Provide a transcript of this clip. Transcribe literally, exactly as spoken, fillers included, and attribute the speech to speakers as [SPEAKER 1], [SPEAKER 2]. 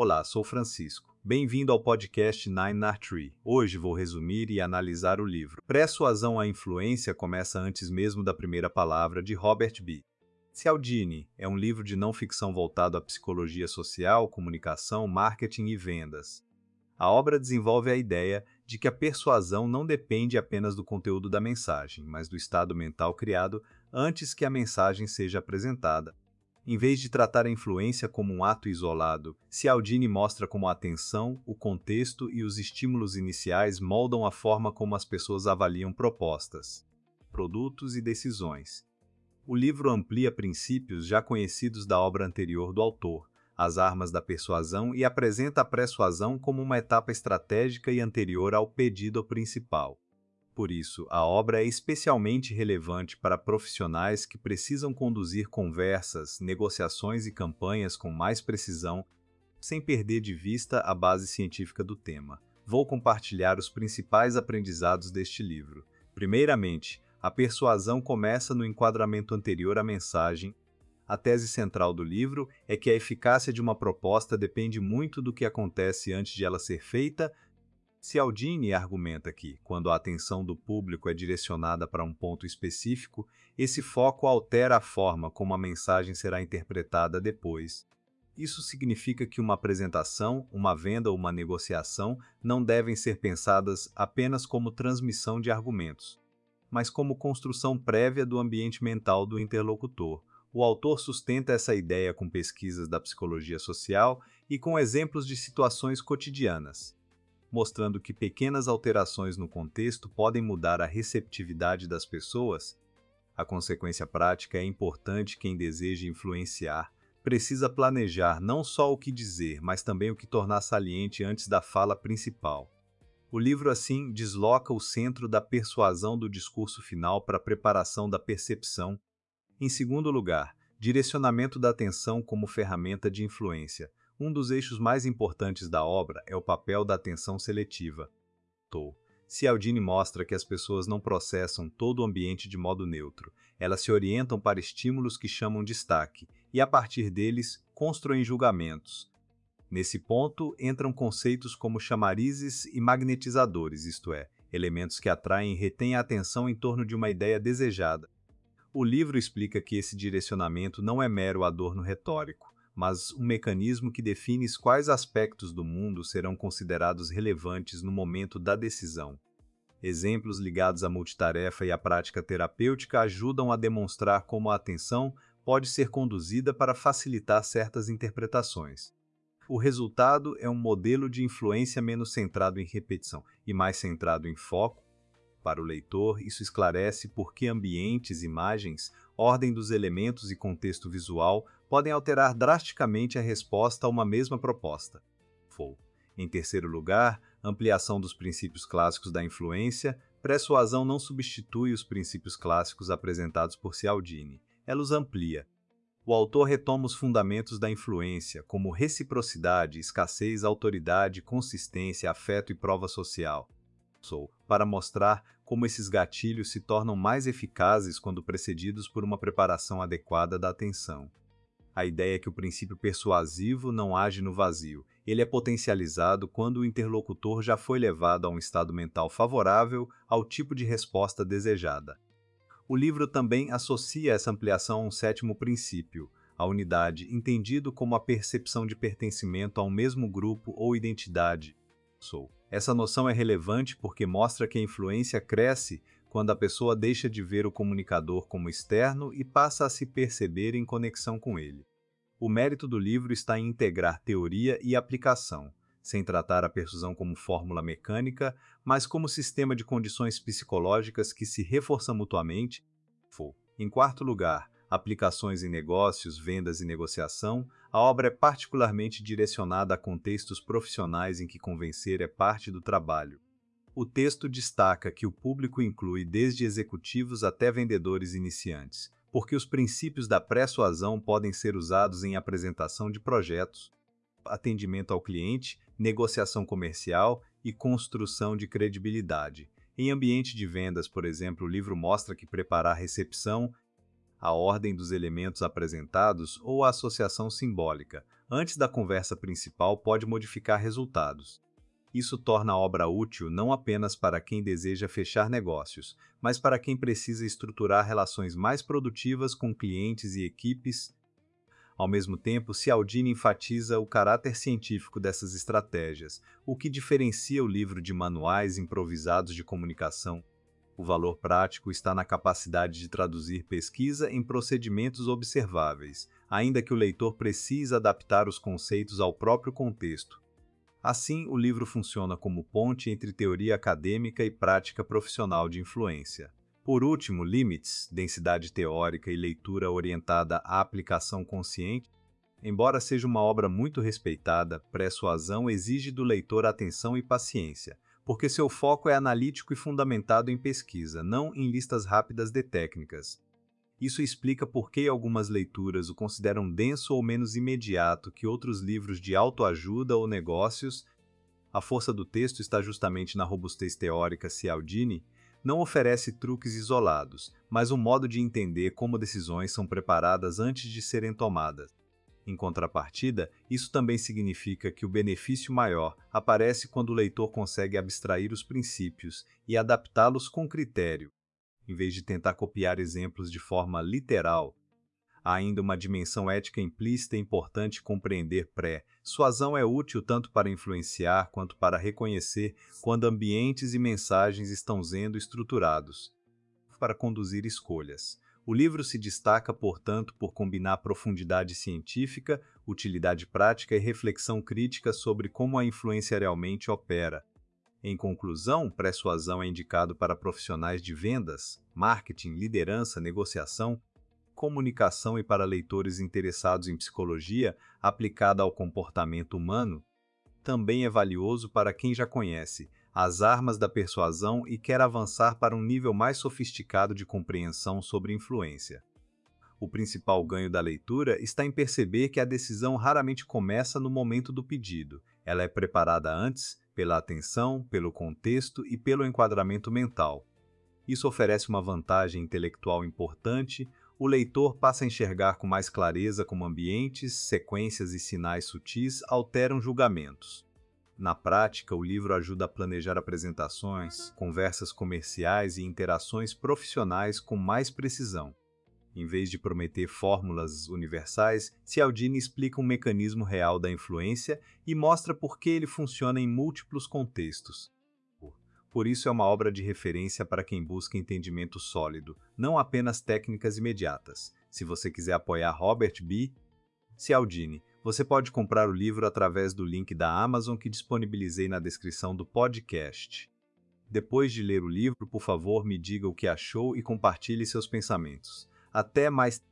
[SPEAKER 1] Olá, sou Francisco. Bem-vindo ao podcast Nine R Tree. Hoje vou resumir e analisar o livro Persuasão à Influência começa antes mesmo da primeira palavra, de Robert B. Cialdini é um livro de não-ficção voltado à psicologia social, comunicação, marketing e vendas. A obra desenvolve a ideia de que a persuasão não depende apenas do conteúdo da mensagem, mas do estado mental criado antes que a mensagem seja apresentada. Em vez de tratar a influência como um ato isolado, Cialdini mostra como a atenção, o contexto e os estímulos iniciais moldam a forma como as pessoas avaliam propostas, produtos e decisões. O livro amplia princípios já conhecidos da obra anterior do autor, as armas da persuasão, e apresenta a persuasão como uma etapa estratégica e anterior ao pedido principal. Por isso, a obra é especialmente relevante para profissionais que precisam conduzir conversas, negociações e campanhas com mais precisão, sem perder de vista a base científica do tema. Vou compartilhar os principais aprendizados deste livro. Primeiramente, a persuasão começa no enquadramento anterior à mensagem. A tese central do livro é que a eficácia de uma proposta depende muito do que acontece antes de ela ser feita. Cialdini argumenta que, quando a atenção do público é direcionada para um ponto específico, esse foco altera a forma como a mensagem será interpretada depois. Isso significa que uma apresentação, uma venda ou uma negociação não devem ser pensadas apenas como transmissão de argumentos, mas como construção prévia do ambiente mental do interlocutor. O autor sustenta essa ideia com pesquisas da psicologia social e com exemplos de situações cotidianas, mostrando que pequenas alterações no contexto podem mudar a receptividade das pessoas. A consequência prática é importante. Quem deseja influenciar precisa planejar não só o que dizer, mas também o que tornar saliente antes da fala principal. O livro, assim, desloca o centro da persuasão do discurso final para a preparação da percepção. Em segundo lugar, direcionamento da atenção como ferramenta de influência. Um dos eixos mais importantes da obra é o papel da atenção seletiva. Cialdini mostra que as pessoas não processam todo o ambiente de modo neutro. Elas se orientam para estímulos que chamam destaque e, a partir deles, constroem julgamentos. Nesse ponto, entram conceitos como chamarizes e magnetizadores, isto é, elementos que atraem e retêm a atenção em torno de uma ideia desejada. O livro explica que esse direcionamento não é mero adorno retórico, mas um mecanismo que define quais aspectos do mundo serão considerados relevantes no momento da decisão. Exemplos ligados à multitarefa e à prática terapêutica ajudam a demonstrar como a atenção pode ser conduzida para facilitar certas interpretações. O resultado é um modelo de influência menos centrado em repetição e mais centrado em foco. Para o leitor, isso esclarece por que ambientes, imagens, ordem dos elementos e contexto visual podem alterar drasticamente a resposta a uma mesma proposta. Em terceiro lugar, ampliação dos princípios clássicos da influência. Persuasão não substitui os princípios clássicos apresentados por Cialdini, ela os amplia. O autor retoma os fundamentos da influência, como reciprocidade, escassez, autoridade, consistência, afeto e prova social, para mostrar como esses gatilhos se tornam mais eficazes quando precedidos por uma preparação adequada da atenção. A ideia é que o princípio persuasivo não age no vazio. Ele é potencializado quando o interlocutor já foi levado a um estado mental favorável ao tipo de resposta desejada. O livro também associa essa ampliação a um sétimo princípio, a unidade, entendido como a percepção de pertencimento a um mesmo grupo ou identidade. Essa noção é relevante porque mostra que a influência cresce quando a pessoa deixa de ver o comunicador como externo e passa a se perceber em conexão com ele. O mérito do livro está em integrar teoria e aplicação, sem tratar a persuasão como fórmula mecânica, mas como sistema de condições psicológicas que se reforçam mutuamente. Em quarto lugar, aplicações em negócios, vendas e negociação. A obra é particularmente direcionada a contextos profissionais em que convencer é parte do trabalho. O texto destaca que o público inclui desde executivos até vendedores iniciantes, porque os princípios da persuasão podem ser usados em apresentação de projetos, atendimento ao cliente, negociação comercial e construção de credibilidade. Em ambiente de vendas, por exemplo, o livro mostra que preparar a recepção, a ordem dos elementos apresentados ou a associação simbólica, antes da conversa principal pode modificar resultados. Isso torna a obra útil não apenas para quem deseja fechar negócios, mas para quem precisa estruturar relações mais produtivas com clientes e equipes. Ao mesmo tempo, Cialdini enfatiza o caráter científico dessas estratégias, o que diferencia o livro de manuais improvisados de comunicação. O valor prático está na capacidade de traduzir pesquisa em procedimentos observáveis, ainda que o leitor precise adaptar os conceitos ao próprio contexto. Assim, o livro funciona como ponte entre teoria acadêmica e prática profissional de influência. Por último, limites, densidade teórica e leitura orientada à aplicação consciente. Embora seja uma obra muito respeitada, Persuasão exige do leitor atenção e paciência, porque seu foco é analítico e fundamentado em pesquisa, não em listas rápidas de técnicas. Isso explica por que algumas leituras o consideram denso ou menos imediato que outros livros de autoajuda ou negócios. A força do texto está justamente na robustez teórica. Cialdini não oferece truques isolados, mas um modo de entender como decisões são preparadas antes de serem tomadas. Em contrapartida, isso também significa que o benefício maior aparece quando o leitor consegue abstrair os princípios e adaptá-los com critério, em vez de tentar copiar exemplos de forma literal. Há ainda uma dimensão ética implícita e importante compreender. Persuasão é útil tanto para influenciar quanto para reconhecer quando ambientes e mensagens estão sendo estruturados para conduzir escolhas. O livro se destaca, portanto, por combinar profundidade científica, utilidade prática e reflexão crítica sobre como a influência realmente opera. Em conclusão, Persuasão é indicado para profissionais de vendas, marketing, liderança, negociação, comunicação e para leitores interessados em psicologia aplicada ao comportamento humano. Também é valioso para quem já conhece as armas da persuasão e quer avançar para um nível mais sofisticado de compreensão sobre influência. O principal ganho da leitura está em perceber que a decisão raramente começa no momento do pedido. Ela é preparada antes, pela atenção, pelo contexto e pelo enquadramento mental. Isso oferece uma vantagem intelectual importante. O leitor passa a enxergar com mais clareza como ambientes, sequências e sinais sutis alteram julgamentos. Na prática, o livro ajuda a planejar apresentações, conversas comerciais e interações profissionais com mais precisão. Em vez de prometer fórmulas universais, Cialdini explica um mecanismo real da influência e mostra por que ele funciona em múltiplos contextos. Por isso é uma obra de referência para quem busca entendimento sólido, não apenas técnicas imediatas. Se você quiser apoiar Robert B. Cialdini, você pode comprar o livro através do link da Amazon que disponibilizei na descrição do podcast. Depois de ler o livro, por favor, me diga o que achou e compartilhe seus pensamentos. Até mais!